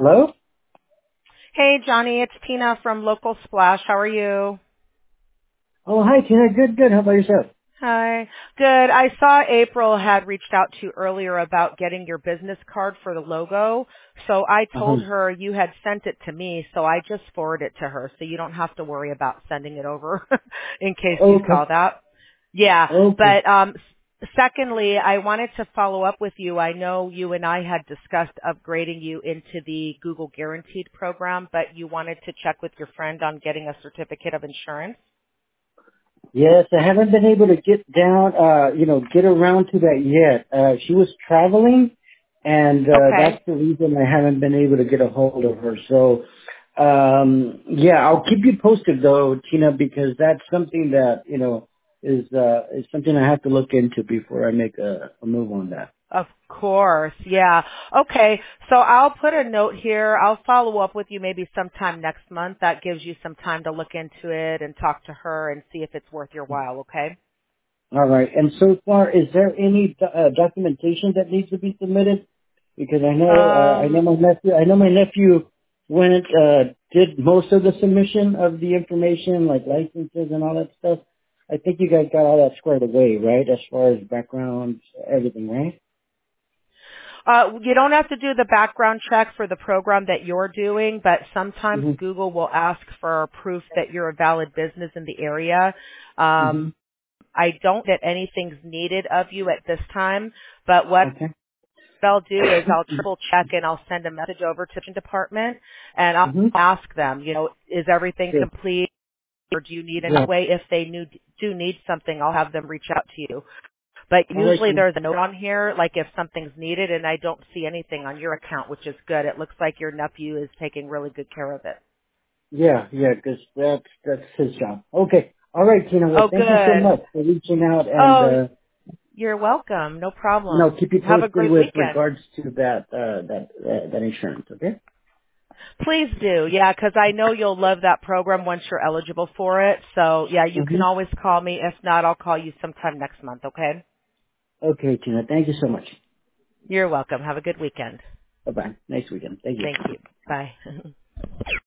Hello? Hey, Johnny, it's Tina from Local Splash. How are you? Oh, hi, Tina. Good. How about yourself? Hi. Good. I saw April had reached out to you earlier about getting your business card for the logo. So I Uh-huh. told her you had sent it to me, so I just forwarded it to her so you don't have to worry about sending it over in case you saw Okay. that. Yeah. Okay. But secondly, I wanted to follow up with you. I know you and I had discussed upgrading you into the Google Guaranteed program, but you wanted to check with your friend on getting a certificate of insurance. Yes, I haven't been able to get down, get around to that yet. She was traveling, and Okay. that's the reason I haven't been able to get a hold of her. So, yeah, I'll keep you posted though, Tina, because that's something that, is something I have to look into before I make a move on that. Of course, yeah. Okay, so I'll put a note here. I'll follow up with you maybe sometime next month. That gives you some time to look into it and talk to her and see if it's worth your while, okay? All right. And so far, is there any documentation that needs to be submitted? Because Um, I know my nephew went, did most of the submission of the information, like licenses and all that stuff. I think you guys got all that squared away, right? As far as background, everything, right? you don't have to do the background check for the program that you're doing, but sometimes Mm-hmm. Google will ask for proof that you're a valid business in the area. Mm-hmm. I don't that anything's needed of you at this time, but what Okay. I'll do is I'll triple check and I'll send a message over to the department and I'll Mm-hmm. ask them, is everything Sure. complete or do you need any Yeah. way? If they do need something, I'll have them reach out to you. But All right. usually there's a note on here, like if something's needed and I don't see anything on your account, which is good. It looks like your nephew is taking really good care of it. Yeah, because that's his job. Okay. All right, Tina. Well, Oh, thank you so good. much for reaching out and, Oh, you're welcome. No no, problem. keep you Have a posted great with weekend. regards to that insurance, okay? Please do, yeah, because I know you'll love that program once you're eligible for it. So, yeah, you Mm-hmm. can always call me. If not, I'll call you sometime next month, okay? Okay, Tina, thank you so much. You're welcome. Have a good weekend. Bye-bye. Nice weekend. Thank you. Thank you. Bye.